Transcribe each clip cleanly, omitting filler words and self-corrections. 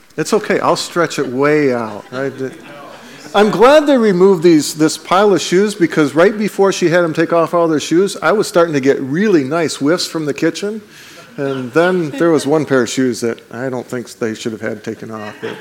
It's okay. I'll stretch it way out. I'm glad they removed this pile of shoes, because right before she had them take off all their shoes, I was starting to get really nice whiffs from the kitchen. And then there was one pair of shoes that I don't think they should have had taken off. But.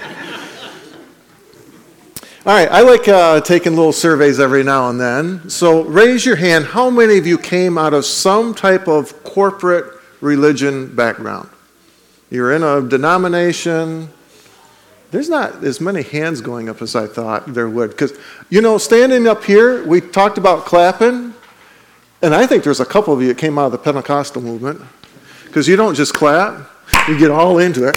All right, I like taking little surveys every now and then. So raise your hand. How many of you came out of some type of corporate religion background? You're in a denomination. There's not as many hands going up as I thought there would. Because, standing up here, we talked about clapping. And I think there's a couple of you that came out of the Pentecostal movement. Because you don't just clap, you get all into it.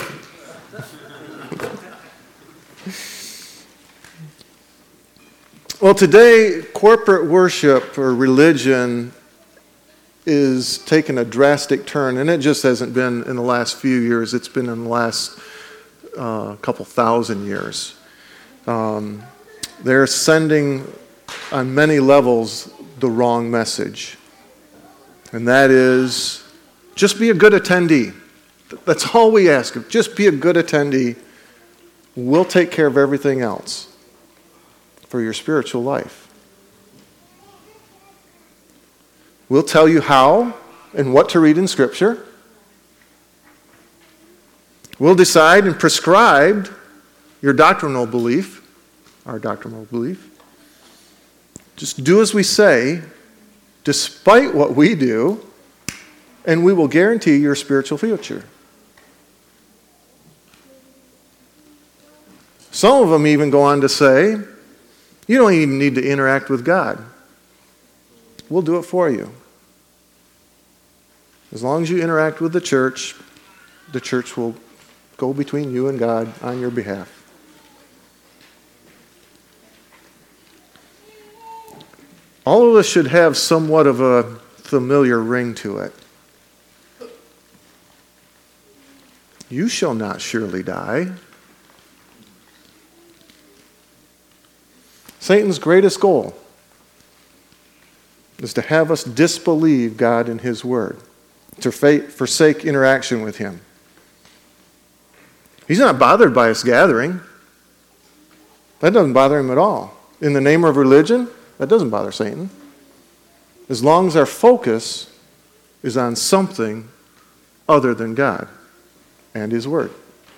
Well, today, corporate worship or religion is taking a drastic turn, and it just hasn't been in the last few years. It's been in the last couple thousand years. They're sending, on many levels, the wrong message. And that is, just be a good attendee. That's all we ask. Just be a good attendee. We'll take care of everything else for your spiritual life. We'll tell you how and what to read in Scripture. We'll decide and prescribe your doctrinal belief, our doctrinal belief. Just do as we say, despite what we do, and we will guarantee your spiritual future. Some of them even go on to say, you don't even need to interact with God. We'll do it for you. As long as you interact with the church will go between you and God on your behalf. All of us should have somewhat of a familiar ring to it. You shall not surely die. Satan's greatest goal is to have us disbelieve God and His Word, to forsake interaction with Him. He's not bothered by us gathering. That doesn't bother him at all. In the name of religion, that doesn't bother Satan. As long as our focus is on something other than God and His Word.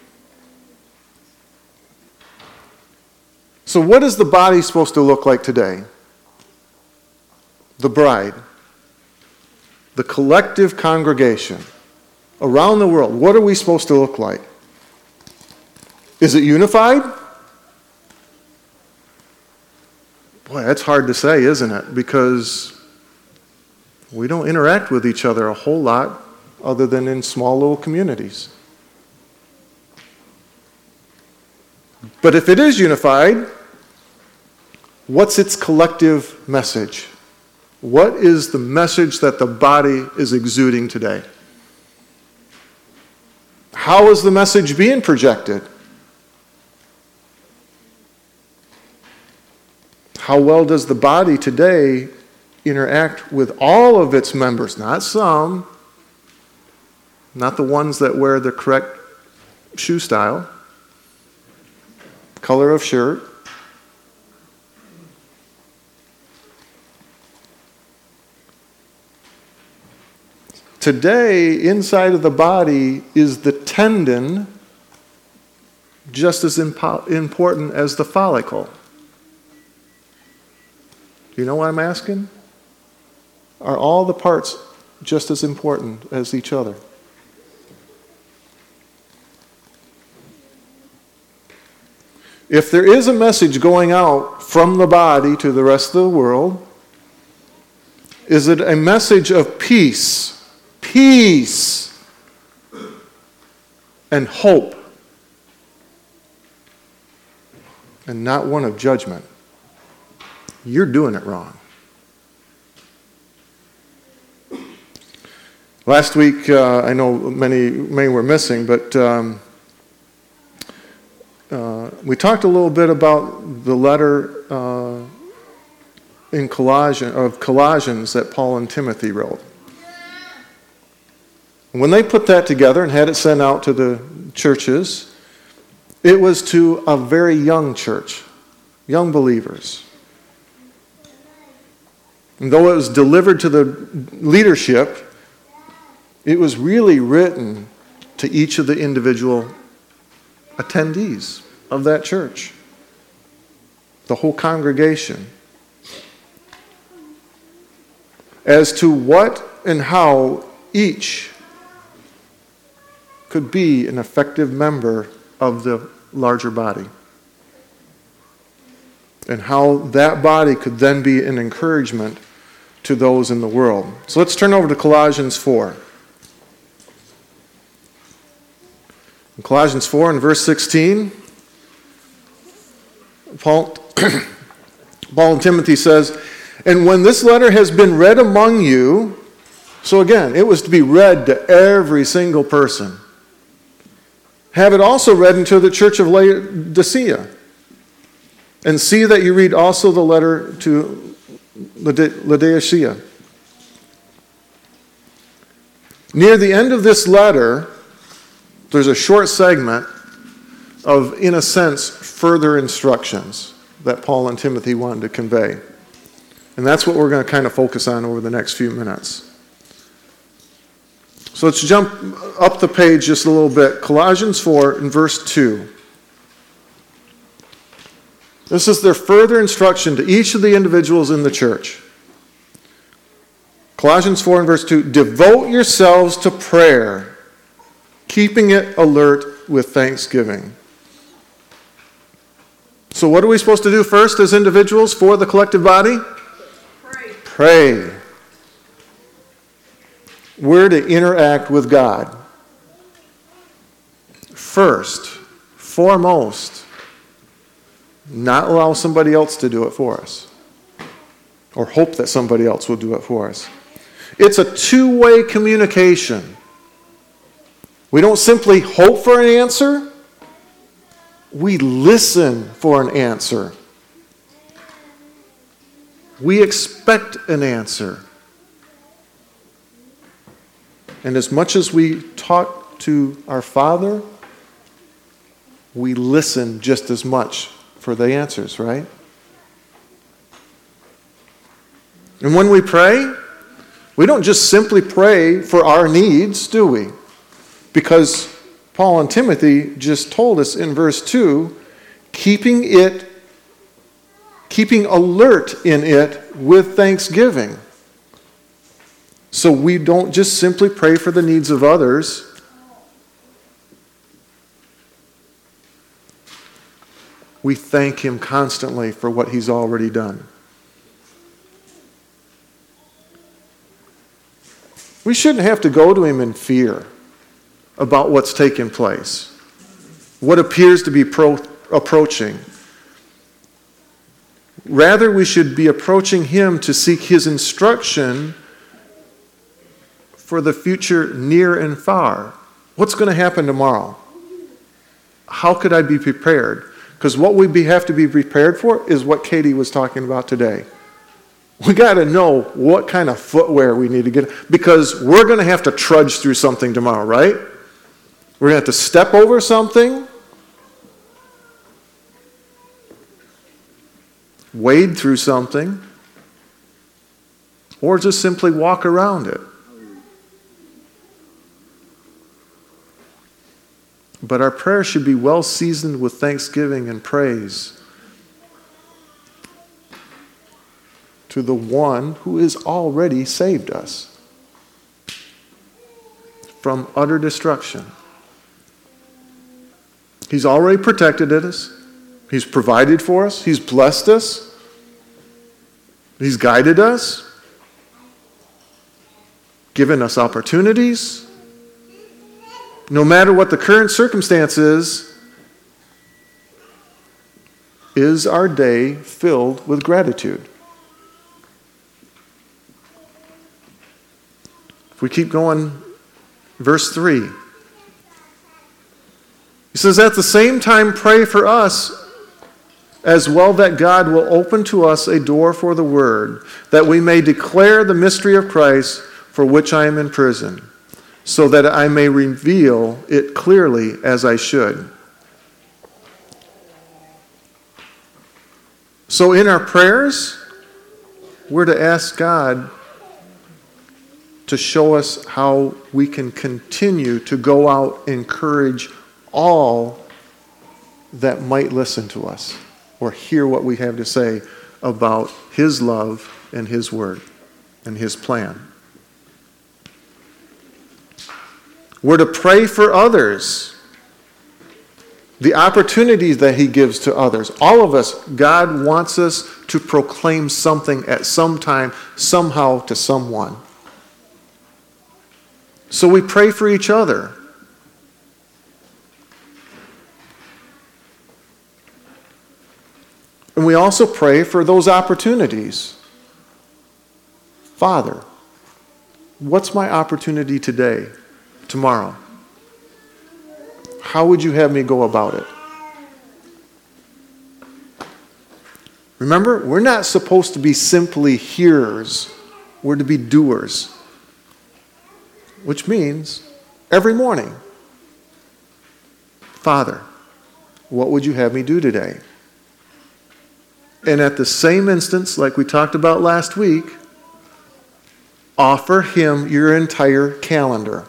So what is the body supposed to look like today? The bride. The collective congregation. Around the world, what are we supposed to look like? Is it unified? Boy, that's hard to say, isn't it? Because we don't interact with each other a whole lot other than in small little communities. But if it is unified, what's its collective message? What is the message that the body is exuding today? How is the message being projected? How well does the body today interact with all of its members? Not some, not the ones that wear the correct shoe style, color of shirt. Today, inside of the body is the tendon, just as important as the follicle. Do you know what I'm asking? Are all the parts just as important as each other? If there is a message going out from the body to the rest of the world, is it a message of peace and hope, and not one of judgment? You're doing it wrong. Last week, I know many were missing, but we talked a little bit about the letter in Colossians that Paul and Timothy wrote. When they put that together and had it sent out to the churches, It was to a very young church, young believers. And though it was delivered to the leadership, it was really written to each of the individual attendees of that church, the whole congregation, as to what and how each could be an effective member of the larger body, and how that body could then be an encouragement to those in the world. So let's turn over to Colossians 4. In Colossians 4 and verse 16, Paul and Timothy says, "And when this letter has been read among you," so again, it was to be read to every single person, "have it also read into the church of Laodicea. And see that you read also the letter to Laodicea." Near the end of this letter, there's a short segment of, in a sense, further instructions that Paul and Timothy wanted to convey. And that's what we're going to kind of focus on over the next few minutes. So let's jump up the page just a little bit. Colossians 4 and verse 2. This is their further instruction to each of the individuals in the church. Colossians 4 and verse 2, "Devote yourselves to prayer, keeping it alert with thanksgiving." So what are we supposed to do first as individuals for the collective body? Pray. We're to interact with God. First, foremost, not allow somebody else to do it for us, or hope that somebody else will do it for us. It's a two-way communication. We don't simply hope for an answer. We listen for an answer. We expect an answer. And as much as we talk to our Father, we listen just as much for the answers, right? And when we pray, we don't just simply pray for our needs, do we? Because Paul and Timothy just told us in verse 2, keeping alert in it with thanksgiving. So we don't just simply pray for the needs of others. We thank him constantly for what he's already done. We shouldn't have to go to him in fear about what's taking place, what appears to be approaching. Rather, we should be approaching him to seek his instruction for the future near and far. What's going to happen tomorrow? How could I be prepared? Because what we have to be prepared for is what Katie was talking about today. We got to know what kind of footwear we need to get, because we're going to have to trudge through something tomorrow, right? We're going to have to step over something, wade through something, or just simply walk around it. But our prayer should be well seasoned with thanksgiving and praise to the one who has already saved us from utter destruction. He's already protected us. He's provided for us. He's blessed us. He's guided us, given us opportunities. No matter what the current circumstance is our day filled with gratitude? If we keep going, verse 3. He says, "At the same time, pray for us as well, that God will open to us a door for the word, that we may declare the mystery of Christ, for which I am in prison, so that I may reveal it clearly as I should." So in our prayers, we're to ask God to show us how we can continue to go out and encourage all that might listen to us or hear what we have to say about His love and His word and His plan. We're to pray for others, the opportunities that He gives to others. All of us, God wants us to proclaim something at some time, somehow, to someone. So we pray for each other. And we also pray for those opportunities. Father, what's my opportunity today, tomorrow? How would you have me go about it? Remember, we're not supposed to be simply hearers. We're to be doers. Which means, every morning, Father, what would you have me do today? And at the same instance, like we talked about last week, offer Him your entire calendar.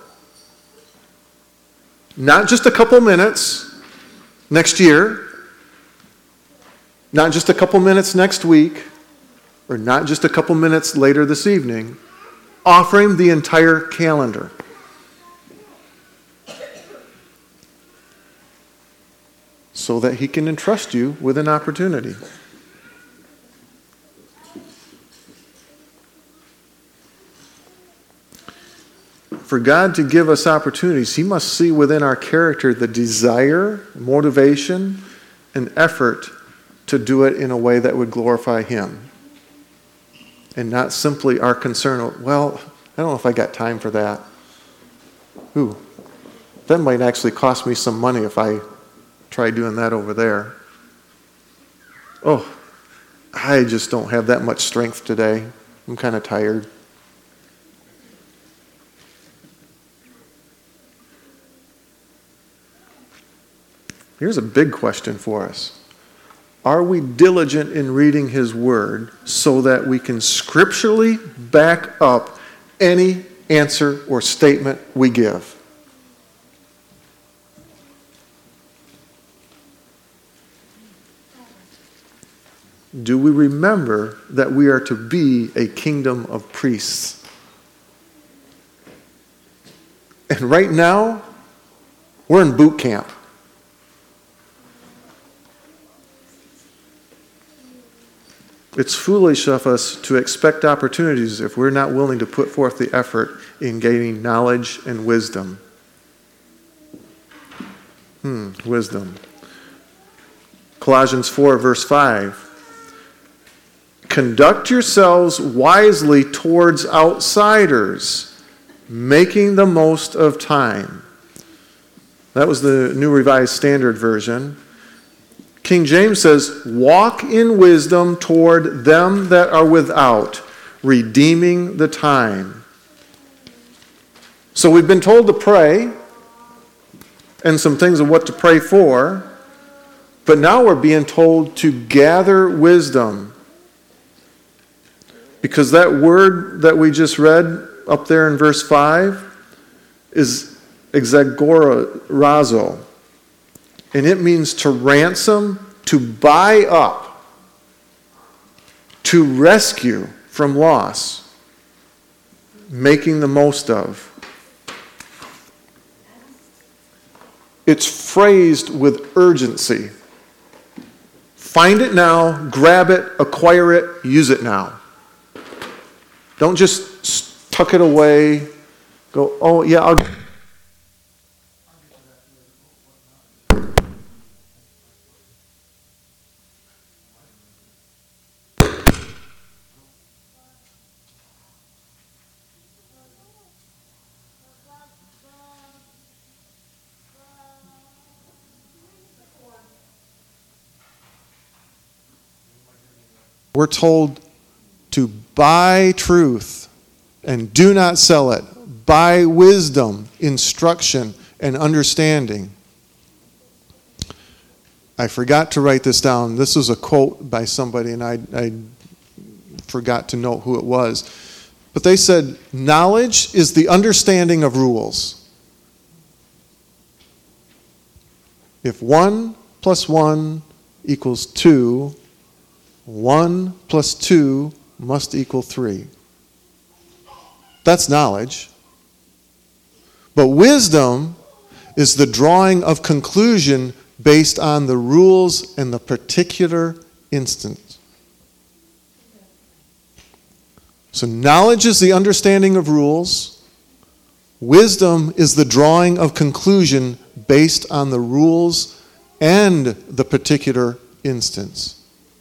Not just a couple minutes next year, not just a couple minutes next week, or not just a couple minutes later this evening. Offer Him the entire calendar. So that He can entrust you with an opportunity. For God to give us opportunities, He must see within our character the desire, motivation, and effort to do it in a way that would glorify Him. And not simply our concern of, well, I don't know if I got time for that. Ooh, that might actually cost me some money if I try doing that over there. Oh, I just don't have that much strength today. I'm kind of tired. Here's a big question for us. Are we diligent in reading His Word so that we can scripturally back up any answer or statement we give? Do we remember that we are to be a kingdom of priests? And right now, we're in boot camp. It's foolish of us to expect opportunities if we're not willing to put forth the effort in gaining knowledge and wisdom. Wisdom. Colossians 4, verse 5. Conduct yourselves wisely towards outsiders, making the most of time. That was the New Revised Standard Version. King James says, walk in wisdom toward them that are without, redeeming the time. So we've been told to pray, and some things of what to pray for, but now we're being told to gather wisdom. Because that word that we just read up there in verse 5 is exagorazo. And it means to ransom, to buy up, to rescue from loss, making the most of. It's phrased with urgency. Find it now, grab it, acquire it, use it now. Don't just tuck it away, go, oh yeah, I'll... We're told to buy truth and do not sell it. Buy wisdom, instruction, and understanding. I forgot to write this down. This was a quote by somebody, and I forgot to note who it was. But they said, knowledge is the understanding of rules. If 1 plus 1 equals 2, 1 plus 2 must equal 3. That's knowledge. But wisdom is the drawing of conclusion based on the rules in the particular instance. So knowledge is the understanding of rules. Wisdom is the drawing of conclusion based on the rules and the particular instance.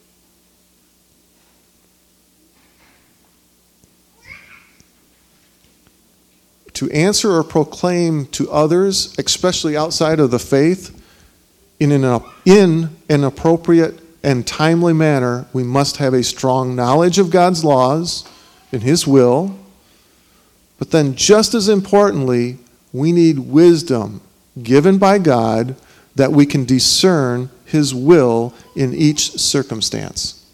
To answer or proclaim to others, especially outside of the faith, in an appropriate and timely manner, we must have a strong knowledge of God's laws and His will. But then just as importantly, we need wisdom given by God that we can discern His will in each circumstance.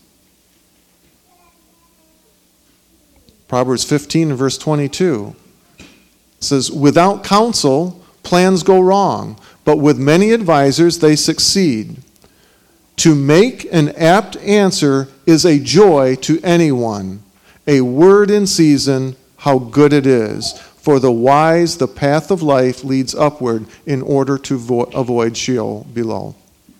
Proverbs 15 and verse 22 says, without counsel, plans go wrong, but with many advisors they succeed. To make an apt answer is a joy to anyone. A word in season, how good it is. For the wise, the path of life leads upward in order to avoid Sheol below.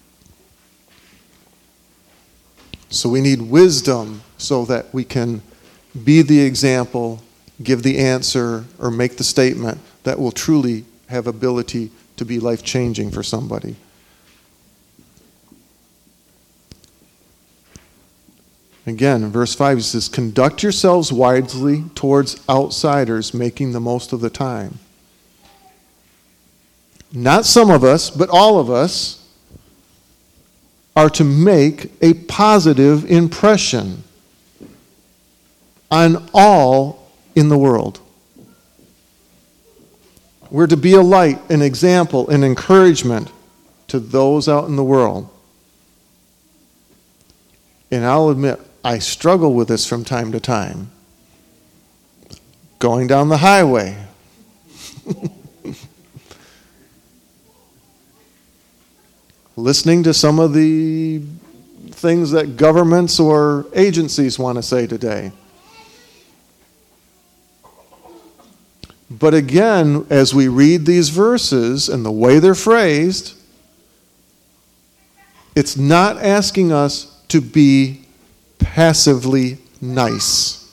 So we need wisdom so that we can be the example, give the answer, or make the statement that will truly have ability to be life-changing for somebody. Again, in verse 5, he says, conduct yourselves wisely towards outsiders, making the most of the time. Not some of us, but all of us are to make a positive impression on all in the world. We're to be a light, an example, an encouragement to those out in the world. And I'll admit, I struggle with this from time to time. Going down the highway. Listening to some of the things that governments or agencies want to say today. But again, as we read these verses and the way they're phrased, it's not asking us to be passively nice.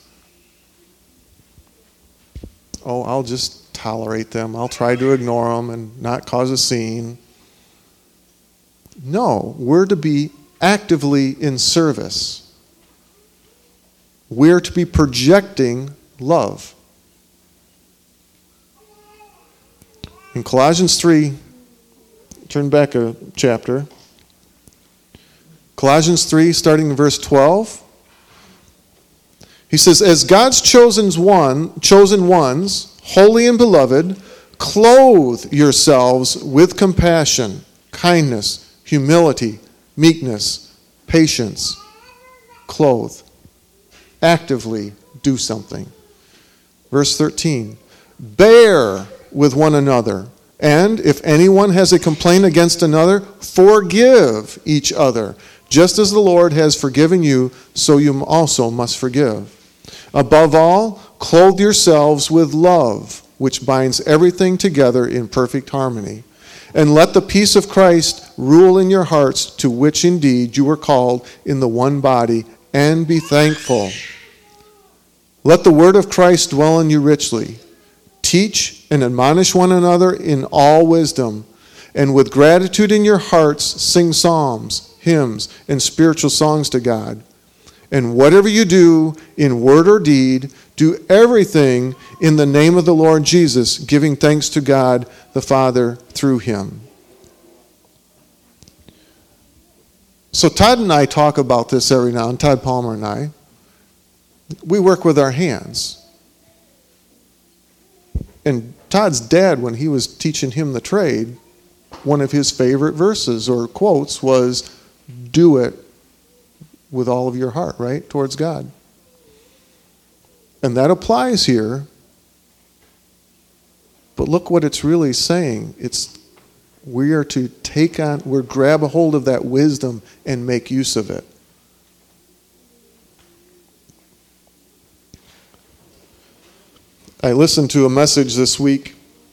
Oh, I'll just tolerate them. I'll try to ignore them and not cause a scene. No, we're to be actively in service. We're to be projecting love. In Colossians 3, turn back a chapter. Colossians 3, starting in verse 12. He says, as God's chosen ones, holy and beloved, clothe yourselves with compassion, kindness, humility, meekness, patience. Clothe. Actively do something. Verse 13. Bear with one another, and if anyone has a complaint against another, forgive each other. Just as the Lord has forgiven you, so you also must forgive. Above all, clothe yourselves with love, which binds everything together in perfect harmony. And let the peace of Christ rule in your hearts, to which indeed you were called in the one body, and be thankful. Let the word of Christ dwell in you richly. Teach and admonish one another in all wisdom, and with gratitude in your hearts sing psalms, hymns, and spiritual songs to God. And whatever you do in word or deed, do everything in the name of the Lord Jesus, giving thanks to God the Father through him. So Todd and I talk about this every now and then, Todd Palmer and I. We work with our hands. And Todd's dad, when he was teaching him the trade, one of his favorite verses or quotes was, do it with all of your heart, right, towards God. And that applies here. But look what it's really saying. We are to grab a hold of that wisdom and make use of it. I listened to a message this week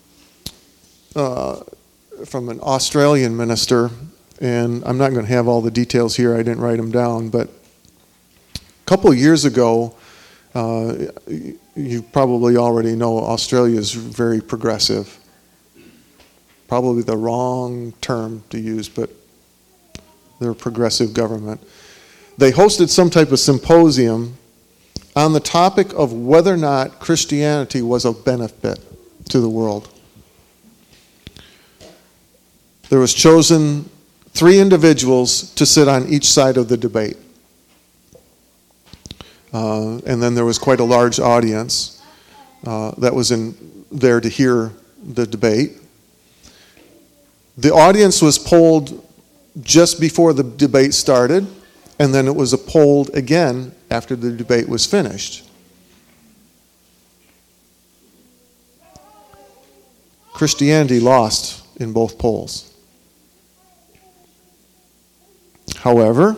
from an Australian minister, and I'm not going to have all the details here. I didn't write them down, but a couple of years ago, you probably already know Australia is very progressive. Probably the wrong term to use, but they're a progressive government. They hosted some type of symposium on the topic of whether or not Christianity was a benefit to the world. There was chosen 3 individuals to sit on each side of the debate. And then there was quite a large audience that was there to hear the debate. The audience was polled just before the debate started, and then it was polled again after the debate was finished. Christianity lost in both polls. However,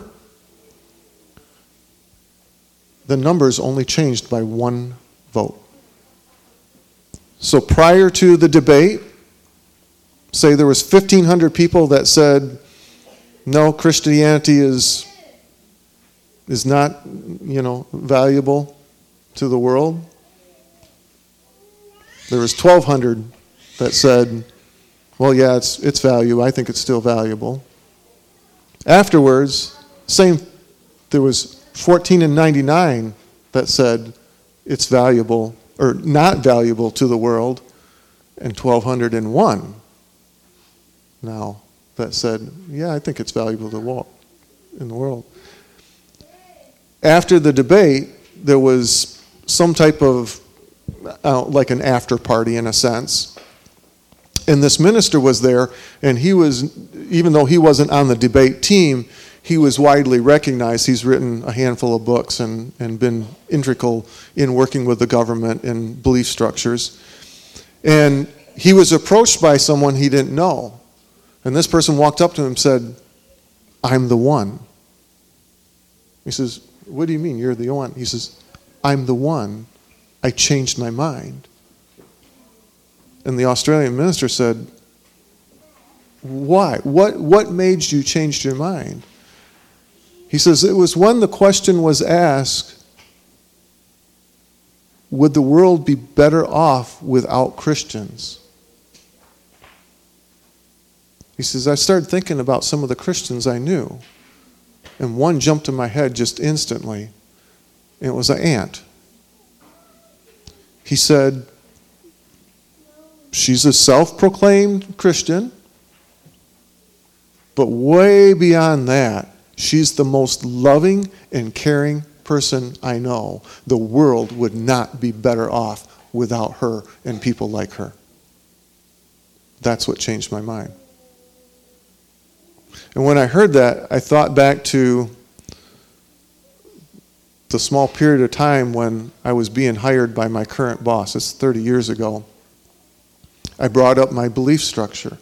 the numbers only changed by 1 vote. So prior to the debate, say there was 1,500 people that said, no, Christianity is not, valuable to the world. There was 1,200 that said, well, yeah, it's value. I think it's still valuable. Afterwards, there was 1499 that said it's valuable or not valuable to the world, and 1,201 now that said, yeah, I think it's valuable in the world. After the debate, there was some type of, like an after party in a sense. And this minister was there, and he was, even though he wasn't on the debate team, he was widely recognized. He's written a handful of books and been integral in working with the government and belief structures. And he was approached by someone he didn't know. And this person walked up to him and said, I'm the one. He says, what do you mean you're the one? He says, I'm the one. I changed my mind. And the Australian minister said, why? What made you change your mind? He says, it was when the question was asked, would the world be better off without Christians? He says, I started thinking about some of the Christians I knew, and one jumped in my head just instantly, and it was an aunt. He said, she's a self-proclaimed Christian, but way beyond that, she's the most loving and caring person I know. The world would not be better off without her and people like her. That's what changed my mind. And when I heard that, I thought back to the small period of time when I was being hired by my current boss. It's 30 years ago. I brought up my belief structure,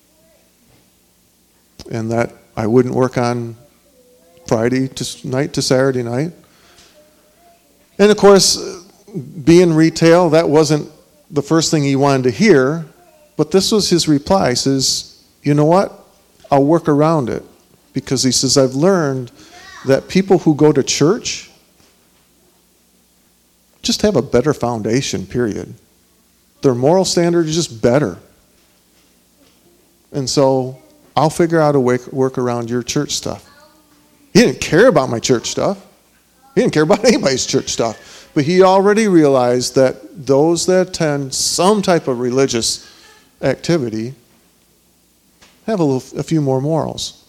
and that I wouldn't work on Friday night to Saturday night. And of course, being retail, that wasn't the first thing he wanted to hear, but this was his reply. He says, you know what? I'll work around it. Because he says, I've learned that people who go to church just have a better foundation, period. Their moral standard is just better. And so I'll figure out a way to work around your church stuff. He didn't care about my church stuff. He didn't care about anybody's church stuff. But he already realized that those that attend some type of religious activity have a few more morals.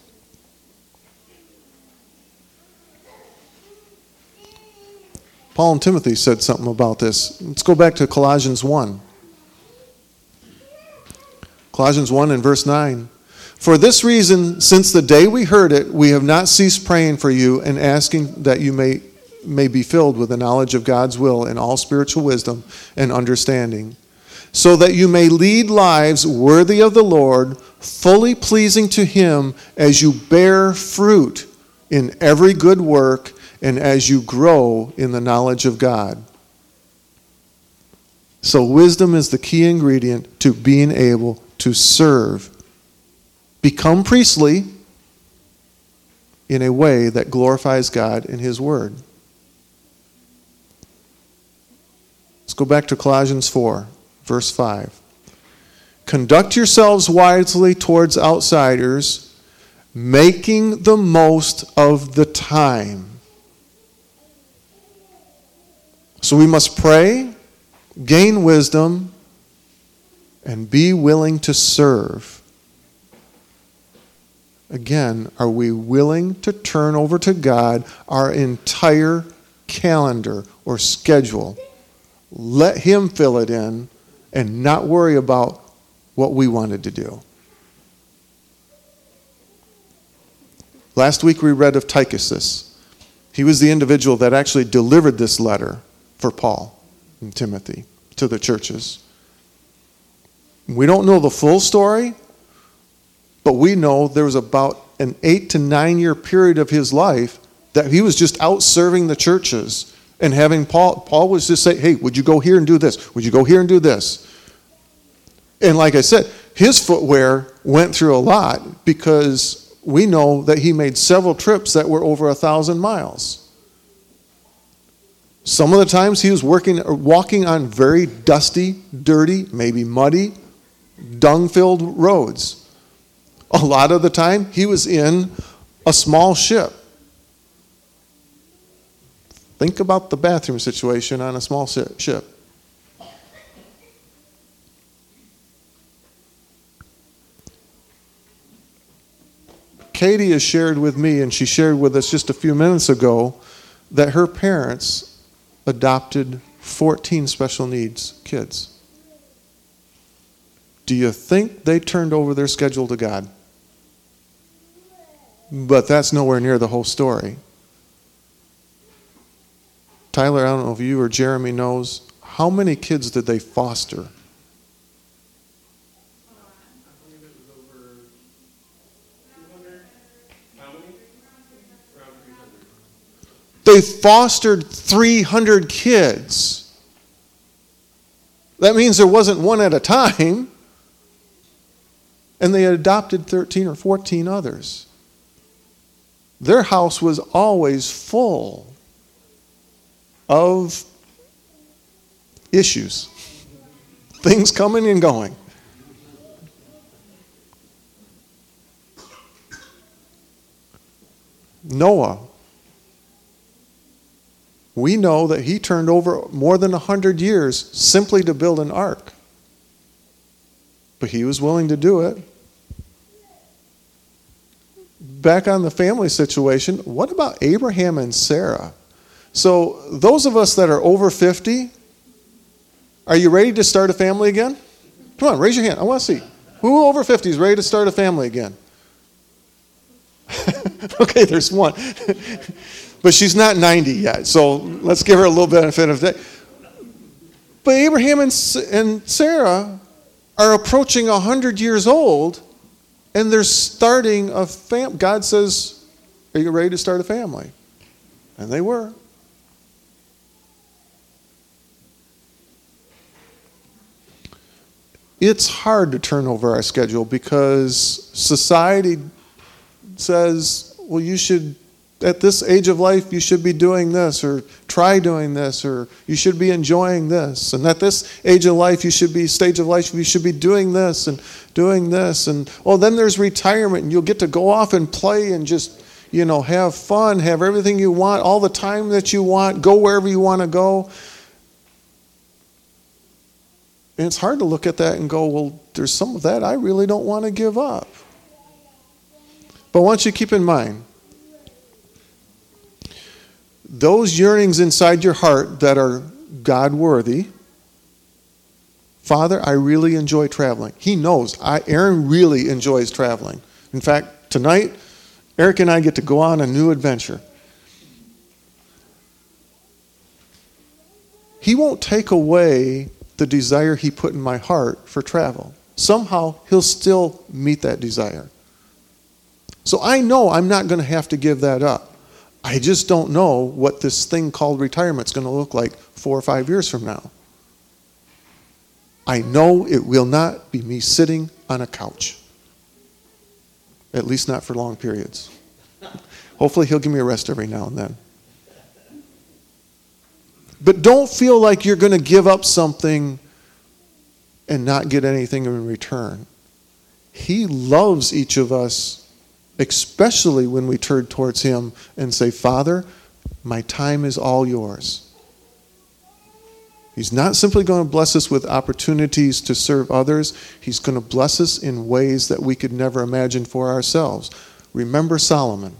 Paul and Timothy said something about this. Let's go back to Colossians 1. Colossians 1 and verse 9. For this reason, since the day we heard it, we have not ceased praying for you and asking that you may be filled with the knowledge of God's will and all spiritual wisdom and understanding, so that you may lead lives worthy of the Lord, fully pleasing to Him as you bear fruit in every good work and as you grow in the knowledge of God. So wisdom is the key ingredient to being able to serve. Become priestly in a way that glorifies God in His Word. Let's go back to Colossians 4, verse 5. Conduct yourselves wisely towards outsiders, making the most of the time. So we must pray, gain wisdom, and be willing to serve. Again, are we willing to turn over to God our entire calendar or schedule? Let Him fill it in and not worry about what we wanted to do. Last week we read of Tychicus. He was the individual that actually delivered this letter for Paul and Timothy to the churches. We don't know the full story, but we know there was about an 8 to 9 year period of his life that he was just out serving the churches and having Paul was just saying, hey, would you go here and do this? Would you go here and do this? And like I said, his footwear went through a lot because we know that he made several trips that were over 1,000 miles. Some of the times he was walking on very dusty, dirty, maybe muddy, dung-filled roads. A lot of the time, he was in a small ship. Think about the bathroom situation on a small ship. Katie has shared with me, and she shared with us just a few minutes ago, that her parents adopted 14 special needs kids. Do you think they turned over their schedule to God? But that's nowhere near the whole story. Tyler, I don't know if you or Jeremy knows, how many kids did they foster? I believe it was over 200. How many? Around 300. They fostered 300 kids. That means there wasn't one at a time. And they adopted 13 or 14 others. Their house was always full of issues. Things coming and going. Noah. We know that he turned over more than 100 years simply to build an ark. But he was willing to do it. Back on the family situation, what about Abraham and Sarah? So those of us that are over 50, are you ready to start a family again? Come on, raise your hand. I want to see. Who over 50 is ready to start a family again? Okay, there's one. But she's not 90 yet, so let's give her a little benefit of that. But Abraham and Sarah are approaching 100 years old, and they're starting a family. God says, are you ready to start a family? And they were. It's hard to turn over our schedule because society says, well, you should, at this age of life, you should be doing this, or try doing this, or you should be enjoying this. And at this stage of life, you should be doing this and doing this. And, then there's retirement, and you'll get to go off and play and just, have fun, have everything you want, all the time that you want, go wherever you want to go. And it's hard to look at that and go, well, there's some of that I really don't want to give up. But I want you to keep in mind, those yearnings inside your heart that are God-worthy, Father, I really enjoy traveling. He knows. Aaron really enjoys traveling. In fact, tonight, Eric and I get to go on a new adventure. He won't take away the desire he put in my heart for travel. Somehow, he'll still meet that desire. So I know I'm not going to have to give that up. I just don't know what this thing called retirement is going to look like 4 or 5 years from now. I know it will not be me sitting on a couch. At least not for long periods. Hopefully he'll give me a rest every now and then. But don't feel like you're going to give up something and not get anything in return. He loves each of us, especially when we turn towards him and say, Father, my time is all yours. He's not simply going to bless us with opportunities to serve others. He's going to bless us in ways that we could never imagine for ourselves. Remember Solomon.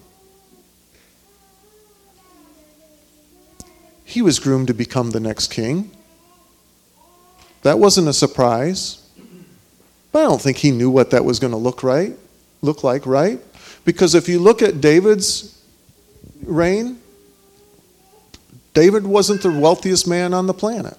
He was groomed to become the next king. That wasn't a surprise. But I don't think he knew what that was going to look like, right? Because if you look at David's reign, David wasn't the wealthiest man on the planet.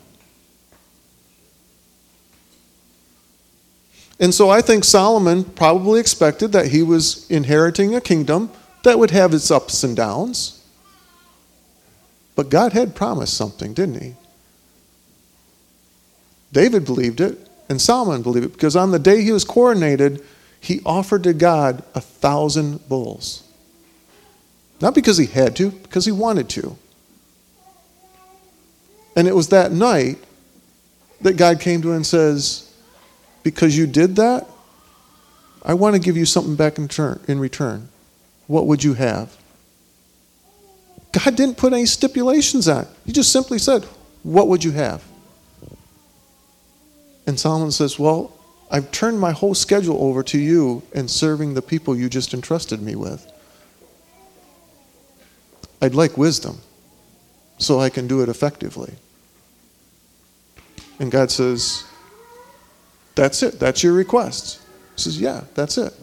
And so I think Solomon probably expected that he was inheriting a kingdom that would have its ups and downs. But God had promised something, didn't he? David believed it, and Solomon believed it, because on the day he was coronated, he offered to God 1,000 bulls. Not because he had to, because he wanted to. And it was that night that God came to him and says, because you did that, I want to give you something back in return. What would you have? God didn't put any stipulations on it. He just simply said, what would you have? And Solomon says, well, I've turned my whole schedule over to you and serving the people you just entrusted me with. I'd like wisdom so I can do it effectively. And God says, that's it. That's your request. He says, yeah, that's it.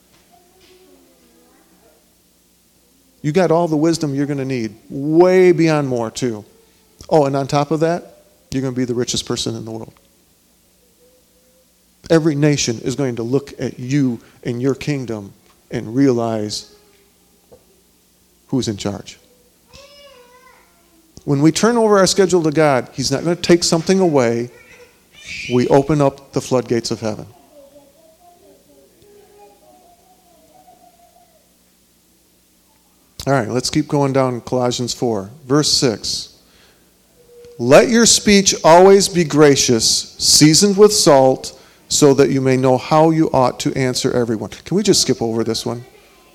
You got all the wisdom you're going to need. Way beyond more, too. Oh, and on top of that, you're going to be the richest person in the world. Every nation is going to look at you and your kingdom and realize who's in charge. When we turn over our schedule to God, he's not going to take something away. We open up the floodgates of heaven. All right, let's keep going down Colossians 4. Verse 6. Let your speech always be gracious, seasoned with salt, so that you may know how you ought to answer everyone. Can we just skip over this one?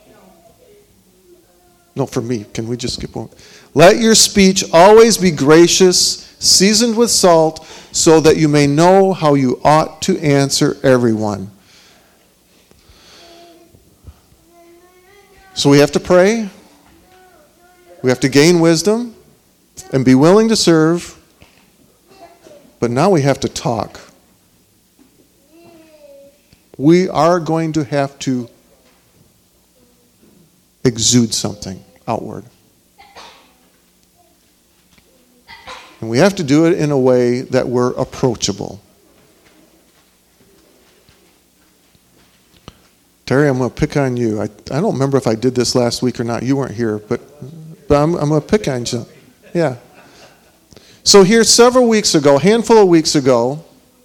No, for me. Can we just skip over? Let your speech always be gracious, seasoned with salt, so that you may know how you ought to answer everyone. So we have to pray. We have to gain wisdom and be willing to serve. But now we have to talk. We are going to have to exude something outward. And we have to do it in a way that we're approachable. Terry, I'm going to pick on you. I don't remember if I did this last week or not. You weren't here, but I'm going to pick on you. Yeah. So here, a handful of weeks ago,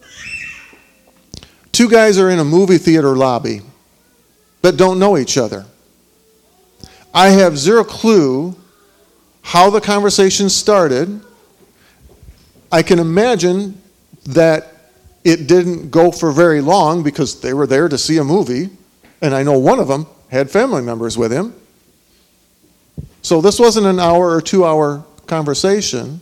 two guys are in a movie theater lobby that don't know each other. I have zero clue how the conversation started. I can imagine that it didn't go for very long because they were there to see a movie, and I know one of them had family members with him. So this wasn't an hour or 2 hour conversation.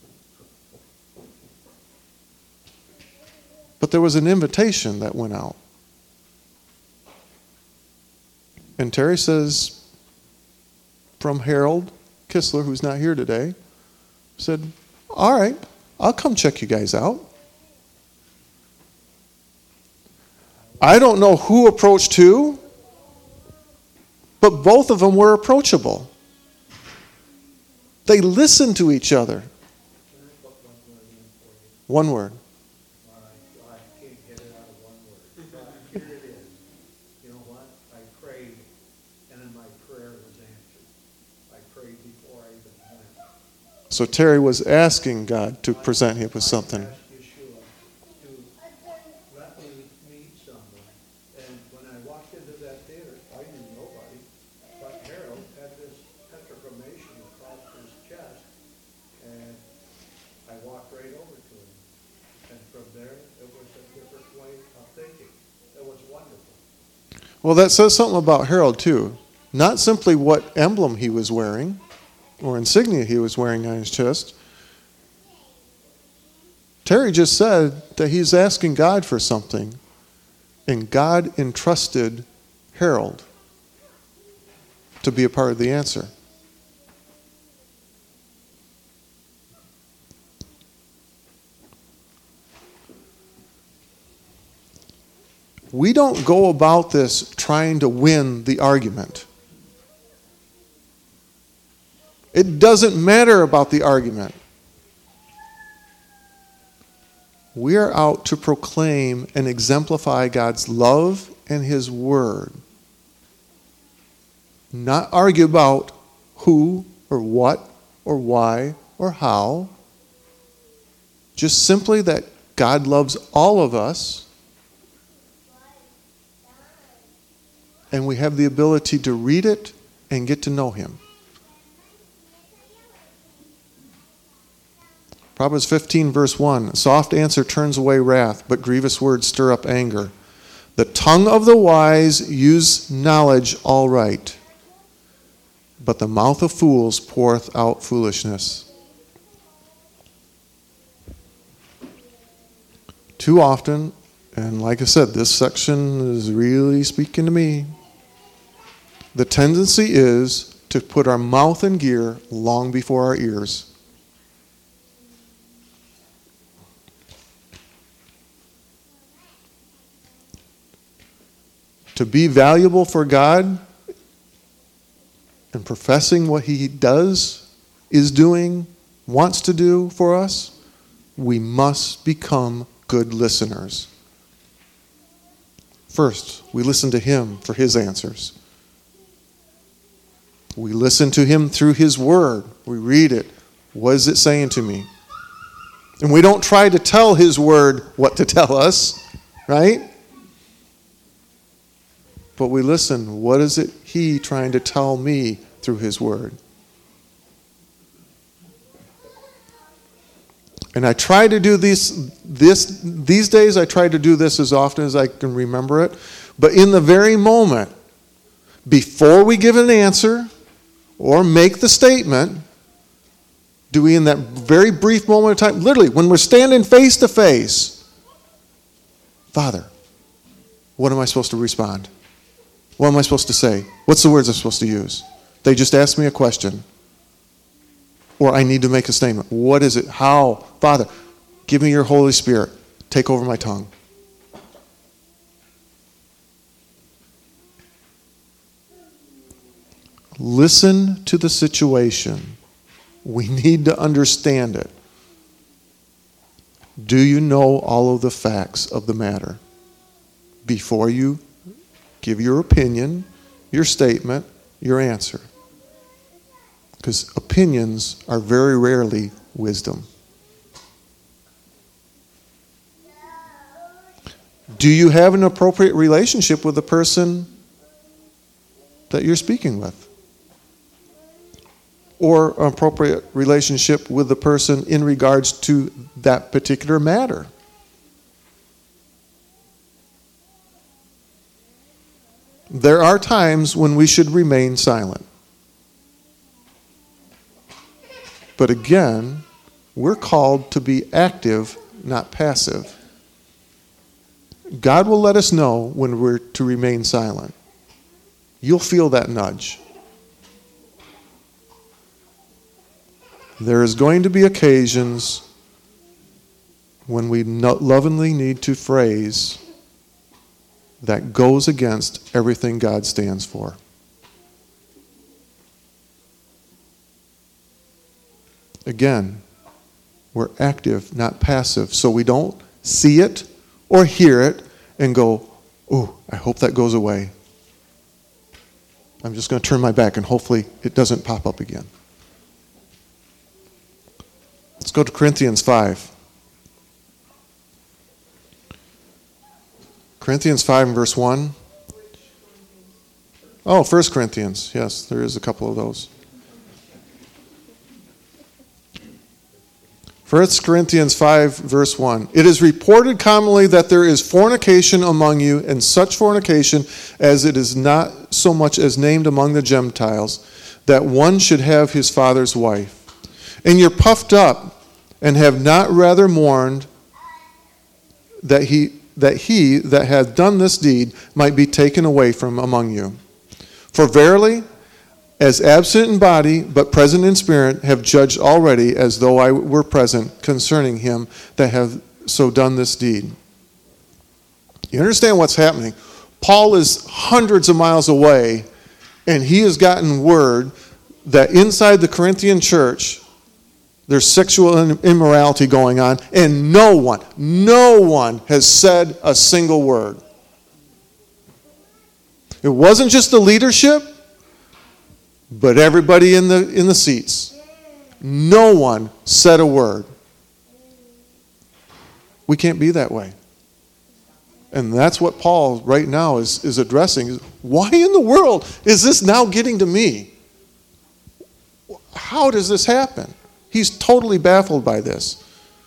But there was an invitation that went out. And Terry says, from Harold Kistler, who's not here today, said, all right, I'll come check you guys out. I don't know who approached who, But both of them were approachable. They listened to each other. One word. I can't get it out of one word. But here it is. You know what? I prayed, and then my prayer was answered. I prayed before I even went. So Terry was asking God to present him with something. I asked Yeshua to let me meet someone. And when I walked into that theater, I knew nobody. But Harold had this petrification across his chest. And I walked right over to him. And from there, it was a different way of thinking. It was wonderful. Well, that says something about Harold, too. Not simply what emblem he was wearing or insignia he was wearing on his chest. Terry just said that he's asking God for something, and God entrusted Harold to be a part of the answer. We don't go about this trying to win the argument. It doesn't matter about the argument. We are out to proclaim and exemplify God's love and His Word. Not argue about who or what or why or how. Just simply that God loves all of us. And we have the ability to read it and get to know Him. Proverbs 15, verse 1. Soft answer turns away wrath, but grievous words stir up anger. The tongue of the wise use knowledge aright, but the mouth of fools poureth out foolishness. Too often, and like I said, this section is really speaking to me. The tendency is to put our mouth in gear long before our ears. To be valuable for God and professing what He does, is doing, wants to do for us, we must become good listeners. First, we listen to Him for His answers. We listen to Him through His Word. We read it. What is it saying to me? And we don't try to tell His Word what to tell us, right? But we listen. What is it He trying to tell me through His Word? And I try to do these days, I try to do this as often as I can remember it. But in the very moment, before we give an answer or make the statement, do we in that very brief moment of time, literally when we're standing face to face, Father, what am I supposed to respond? What am I supposed to say? What's the words I'm supposed to use? They just asked me a question. Or I need to make a statement. What is it? How? Father, give me your Holy Spirit. Take over my tongue. Listen to the situation. We need to understand it. Do you know all of the facts of the matter? Before you give your opinion, your statement, your answer. Because opinions are very rarely wisdom. Do you have an appropriate relationship with the person that you're speaking with? Or an appropriate relationship with the person in regards to that particular matter? There are times when we should remain silent. But again, we're called to be active, not passive. God will let us know when we're to remain silent. You'll feel that nudge. There is going to be occasions when we lovingly need to phrase that goes against everything God stands for. Again, we're active, not passive. So we don't see it or hear it and go, "Oh, I hope that goes away. I'm just going to turn my back and hopefully it doesn't pop up again." Let's go to Corinthians 5. Corinthians 5 and verse 1. Oh, 1 Corinthians. Yes, there is a couple of those. 1 Corinthians 5, verse 1. It is reported commonly that there is fornication among you, and such fornication as it is not so much as named among the Gentiles, that one should have his father's wife. And you're puffed up, and have not rather mourned that he that hath done this deed might be taken away from among you. For verily, as absent in body, but present in spirit, have judged already, as though I were present, concerning him that hath so done this deed. You understand what's happening? Paul is hundreds of miles away, and he has gotten word that inside the Corinthian church, there's sexual immorality going on, and no one has said a single word. It wasn't just the leadership, but everybody in the seats. No one said a word. We can't be that way. And that's what Paul right now is addressing. Why in the world is this now getting to me? How does this happen? He's totally baffled by this.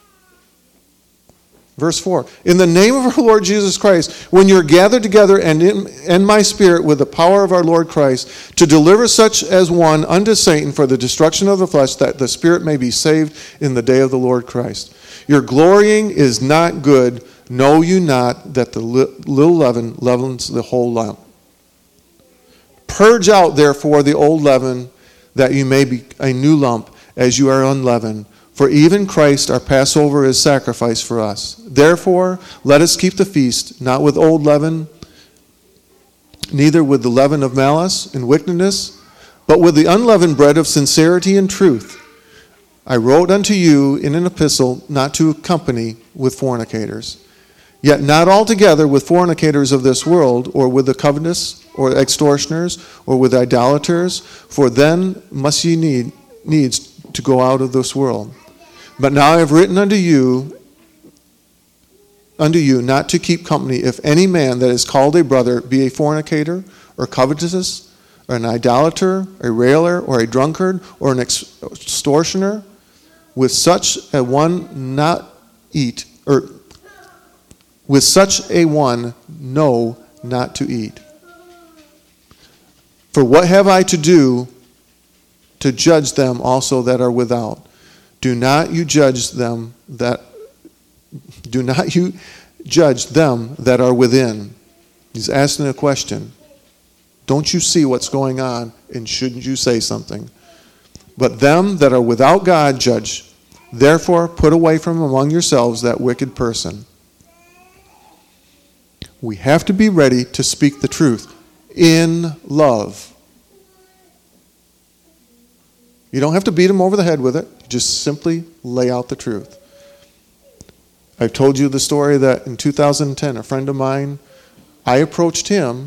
Verse 4, in the name of our Lord Jesus Christ, when you're gathered together and in my spirit with the power of our Lord Christ, to deliver such as one unto Satan for the destruction of the flesh, that the spirit may be saved in the day of the Lord Christ. Your glorying is not good. Know you not that the little leaven leavens the whole lump? Purge out therefore the old leaven, that you may be a new lump, as you are unleavened. For even Christ our Passover is sacrificed for us. Therefore, let us keep the feast, not with old leaven, neither with the leaven of malice and wickedness, but with the unleavened bread of sincerity and truth. I wrote unto you in an epistle not to accompany with fornicators, yet not altogether with fornicators of this world, or with the covetous, or extortioners, or with idolaters, for then must ye needs to go out of this world. But now I have written unto you not to keep company if any man that is called a brother be a fornicator, or covetous, or an idolater, a railer, or a drunkard, or an extortioner. With such a one know not to eat. For what have I to do to judge them also that are without? Do not you judge them that are within. He's asking a question. Don't you see what's going on, and shouldn't you say something? But them that are without God judge. Therefore put away from among yourselves that wicked person. We have to be ready to speak the truth in love. You don't have to beat them over the head with it. Just simply lay out the truth. I've told you the story that in 2010, a friend of mine, I approached him,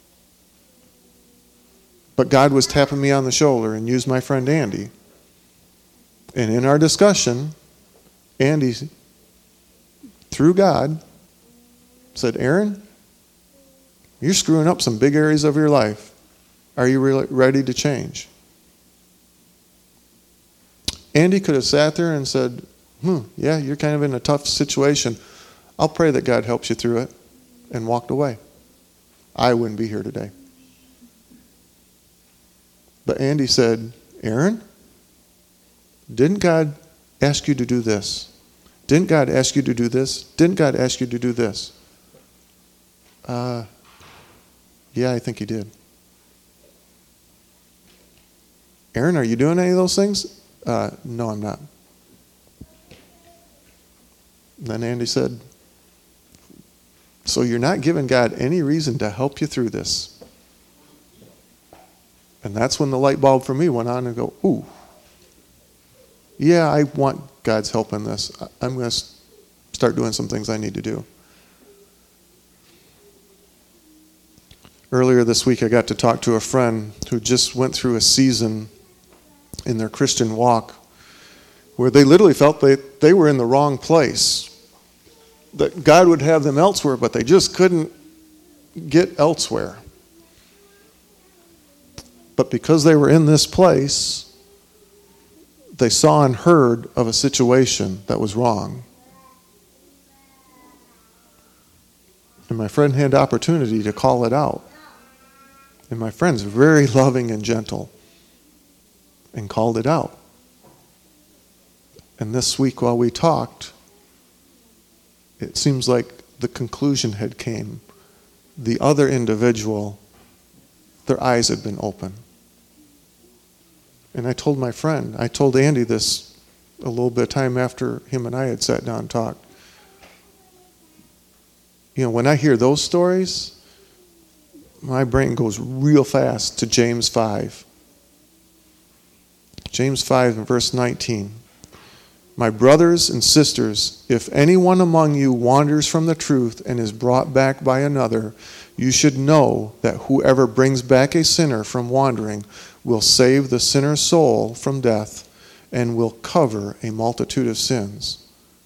but God was tapping me on the shoulder and used my friend Andy. And in our discussion, Andy, through God, said, Aaron, you're screwing up some big areas of your life. Are you really ready to change? Andy could have sat there and said, yeah, you're kind of in a tough situation. I'll pray that God helps you through it, and walked away. I wouldn't be here today. But Andy said, Aaron, didn't God ask you to do this? Didn't God ask you to do this? Didn't God ask you to do this? Yeah, I think he did. Aaron, are you doing any of those things? No, I'm not. And then Andy said, so you're not giving God any reason to help you through this. And that's when the light bulb for me went on and go, ooh. yeah, I want God's help in this. I'm going to start doing some things I need to do. Earlier this week, I got to talk to a friend who just went through a season in their Christian walk where they literally felt they were in the wrong place. That God would have them elsewhere, but they just couldn't get elsewhere. But because they were in this place, they saw and heard of a situation that was wrong. And my friend had opportunity to call it out. And my friend's very loving and gentle and called it out. And this week while we talked, it seems like the conclusion had came. The other individual, their eyes had been open. And I told my friend, I told Andy this a little bit of time after him and I had sat down and talked. You know, when I hear those stories, my brain goes real fast to James 5. James 5 and verse 19. My brothers and sisters, if anyone among you wanders from the truth and is brought back by another, you should know that whoever brings back a sinner from wandering will save the sinner's soul from death and will cover a multitude of sins.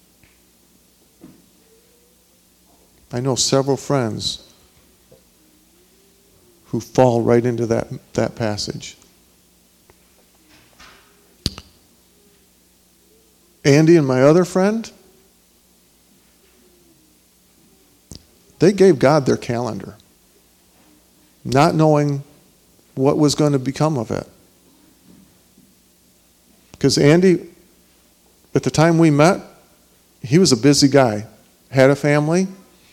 I know several friends who fall right into that passage. Andy and my other friend, they gave God their calendar, not knowing what was going to become of it. Because Andy, at the time we met, he was a busy guy, had a family,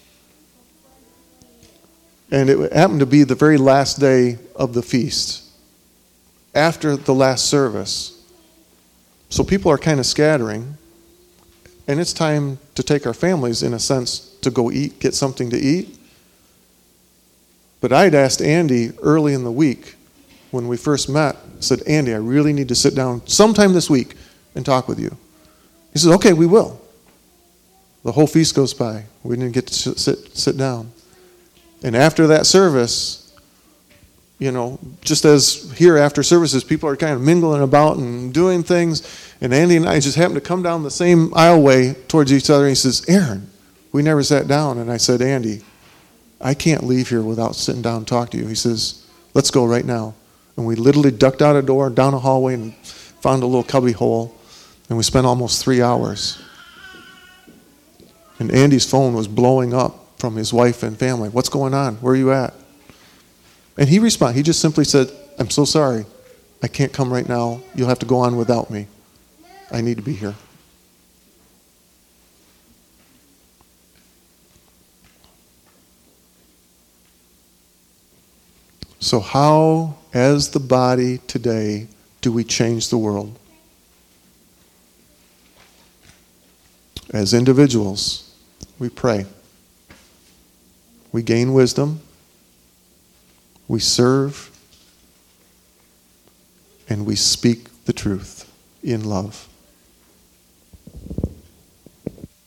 and it happened to be the very last day of the feast, after the last service. So people are kind of scattering, and it's time to take our families, in a sense, to go eat, get something to eat. But I'd asked Andy early in the week, when we first met, said, Andy, I really need to sit down sometime this week and talk with you. He said, okay, we will. The whole feast goes by. We didn't get to sit down. And after that service, you know, just as here after services, people are kind of mingling about and doing things, and Andy and I just happened to come down the same aisleway towards each other, and he says, Aaron, we never sat down. And I said, Andy, I can't leave here without sitting down and talk to you. He says, let's go right now. And we literally ducked out a door, down a hallway, and found a little cubby hole, and we spent almost 3 hours. And Andy's phone was blowing up from his wife and family. What's going on? Where are you at? And he responded. He just simply said, I'm so sorry. I can't come right now. You'll have to go on without me. I need to be here. So how, as the body today, do we change the world? As individuals, we pray. We gain wisdom. We serve. And we speak the truth in love.